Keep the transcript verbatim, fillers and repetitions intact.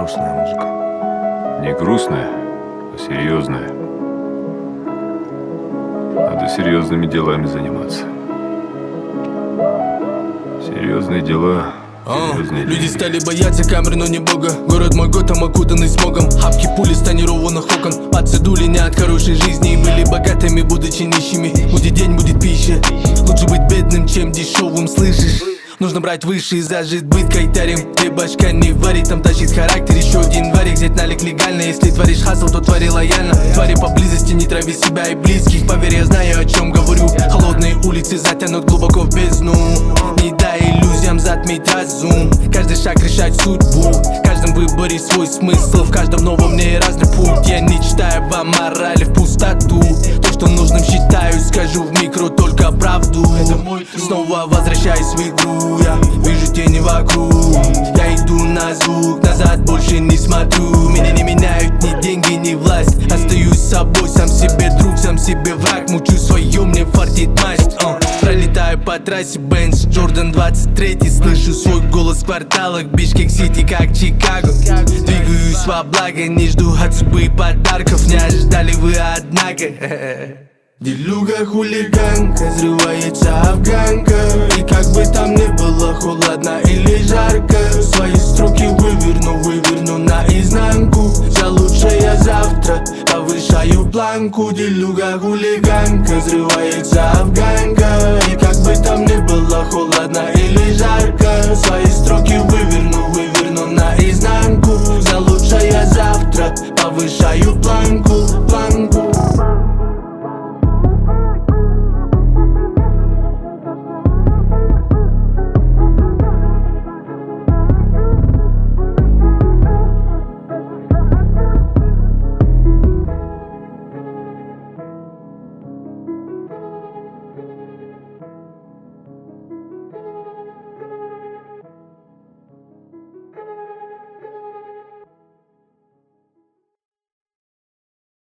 грустная музыка. Не грустная, а серьезная. Надо серьезными делами заниматься. Серьезные дела. А, люди стали бояться камеры, но не бога. Город мой Готэм окутанный смогом. Хапки пули с тонированных окон. Отцедули не от хорошей жизни. Были богатыми, будучи нищими. Будет день, будет пища. Лучше быть бедным, чем дешевым, слышишь? Нужно брать выше и зажить быть кайтарем. Ты башка не варит, там тащит характер. Еще один варик, взять налик легально. Если творишь хасл, то твори лояльно. Твори поблизости, не трави себя и близких. Поверь, я знаю, о чем говорю. Холодные улицы затянут глубоко в бездну. Не дай иллюзиям затмить разум. Каждый шаг решать судьбу. В каждом выборе свой смысл. В каждом новом мне разный путь. Я не читаю вам морали в пустоту. То, что нужным считаю, скажу в микро только правду. Снова возвращаюсь в игру. Я вижу тени вокруг. Я иду на звук, назад больше не смотрю. Меня не меняют ни деньги, ни власть. Остаюсь собой, сам себе друг, сам себе враг. Мучу свое, мне фартит масть. uh. Пролетаю по трассе Бенц, Джордан двадцать три. Слышу свой голос в кварталах Бишкек-Сити, как Чикаго. Двигаюсь во благо, не жду от судьбы подарков. Не ожидали вы, однако. Делюга хулиганка, взрывается афганка. И как бы там ни было холодно или жарко, свои строки выверну, выверну наизнанку. За лучшее завтра повышаю планку. Делюга хулиганка, взрывается афганка. И как бы там ни было холодно или жарко, свои строки выверну, выверну наизнанку. За лучшее завтра повышаю планку, планку.